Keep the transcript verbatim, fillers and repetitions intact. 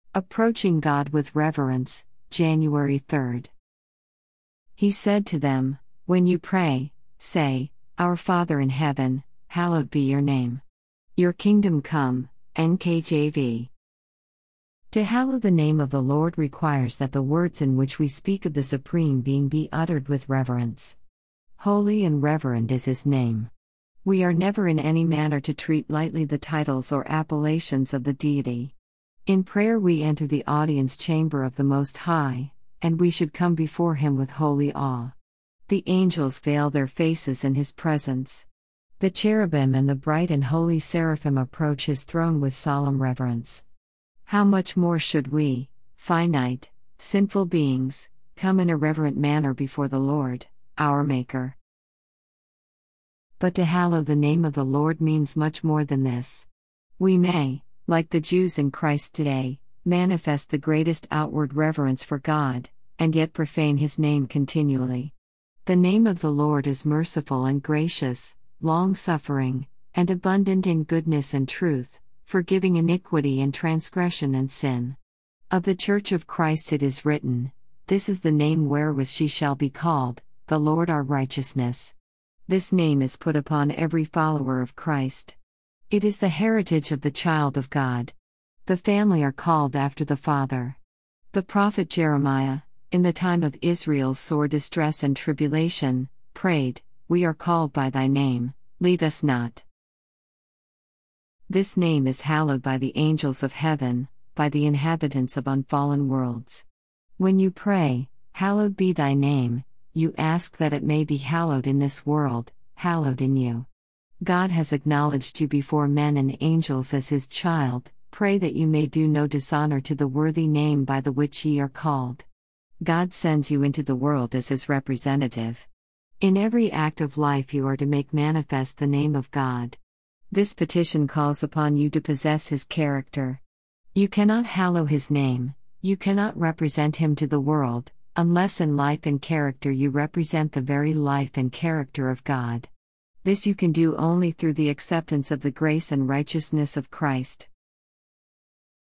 Approaching God with reverence, January third. He said to them, "When you pray, say, Our Father in heaven, hallowed be your name. Your kingdom come." N K J V. To hallow the name of the Lord requires that the words in which we speak of the Supreme Being be uttered with reverence. Holy and reverend is His name. We are never in any manner to treat lightly the titles or appellations of the Deity. In prayer we enter the audience chamber of the Most High, and we should come before Him with holy awe. The angels veil their faces in His presence. The cherubim and the bright and holy seraphim approach His throne with solemn reverence. How much more should we, finite, sinful beings, come in a reverent manner before the Lord, our Maker? But to hallow the name of the Lord means much more than this. We may, like the Jews in Christ today, manifest the greatest outward reverence for God, and yet profane His name continually. The name of the Lord is merciful and gracious, long-suffering, and abundant in goodness and truth, forgiving iniquity and transgression and sin. Of the Church of Christ it is written, "This is the name wherewith she shall be called, the Lord our righteousness." This name is put upon every follower of Christ. It is the heritage of the child of God. The family are called after the Father. The prophet Jeremiah, in the time of Israel's sore distress and tribulation, prayed, "We are called by thy name, leave us not." This name is hallowed by the angels of heaven, by the inhabitants of unfallen worlds. When you pray, "Hallowed be thy name," you ask that it may be hallowed in this world, hallowed in you. God has acknowledged you before men and angels as His child. Pray that you may do no dishonor to the worthy name by the which ye are called. God sends you into the world as His representative. In every act of life you are to make manifest the name of God. This petition calls upon you to possess His character. You cannot hallow His name, you cannot represent Him to the world, unless in life and character you represent the very life and character of God. This you can do only through the acceptance of the grace and righteousness of Christ.